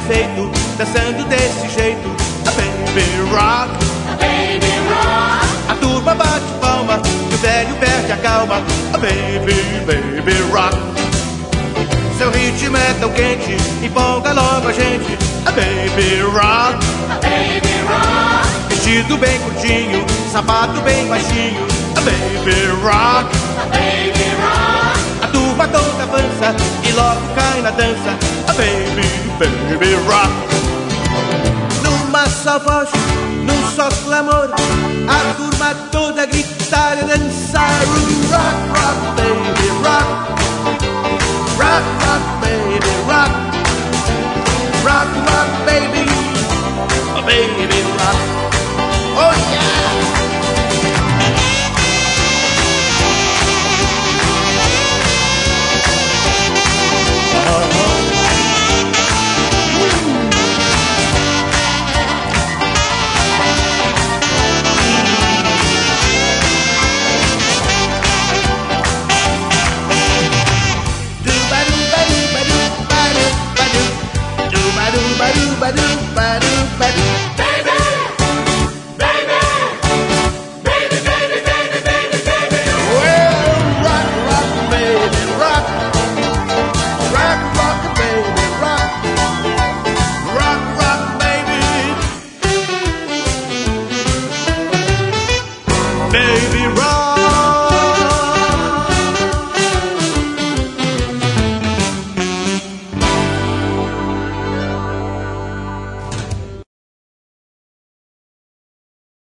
perfeito, dançando desse jeito. A baby rock, A baby rock. a turma bate palma e o velho perde a calma. A baby rock. Seu ritmo é tão quente, empolga logo a gente. A baby rock, A baby rock. vestido bem curtinho, sapato bem baixinho. A baby rock, A baby rock. a turma toda avança e logo cai na dança. A baby rock. Numa só voz, num só clamor, a turma toda gritar e dançar. Rock, rock, baby rock. Rock, rock, baby rock. Rock, rock, baby. Oh, baby rock. Oh yeah. Ba-do, ba-do, ba-do.